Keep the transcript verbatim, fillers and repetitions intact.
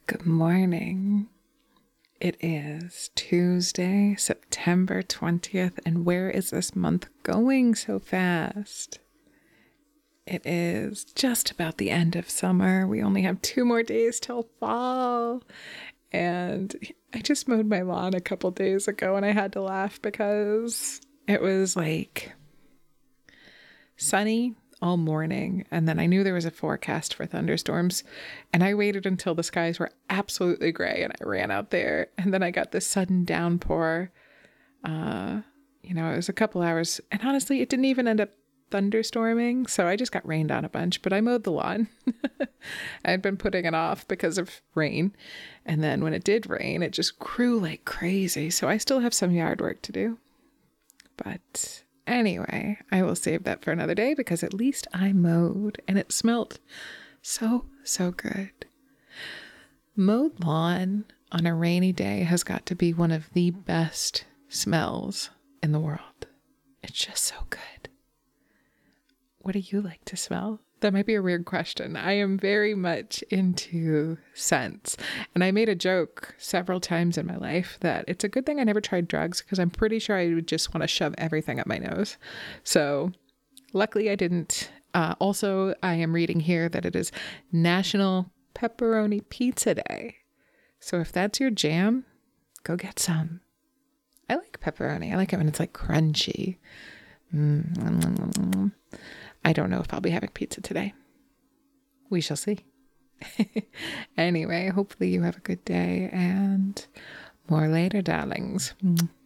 Good morning. It is Tuesday, September twentieth, and where is this month going so fast? It is just about the end of summer. We only have two more days till fall. And I just mowed my lawn a couple days ago and I had to laugh because it was like sunny all morning, and then I knew there was a forecast for thunderstorms, and I waited until the skies were absolutely gray and I ran out there, and then I got this sudden downpour. Uh, you know, it was a couple hours, and honestly, it didn't even end up thunderstorming, so I just got rained on a bunch, but I mowed the lawn. I had been putting it off because of rain, and then when it did rain, it just grew like crazy, so I still have some yard work to do. But anyway, I will save that for another day because at least I mowed and it smelled so, so good. Mowed lawn on a rainy day has got to be one of the best smells in the world. It's just so good. What do you like to smell? That might be a weird question. I am very much into scents. And I made a joke several times in my life that it's a good thing I never tried drugs because I'm pretty sure I would just want to shove everything up my nose. So luckily I didn't. Uh, also, I am reading here that it is National Pepperoni Pizza Day. So if that's your jam, go get some. I like pepperoni. I like it when it's like crunchy. Mm-hmm. I don't know if I'll be having pizza today. We shall see. Anyway, hopefully you have a good day and more later, darlings.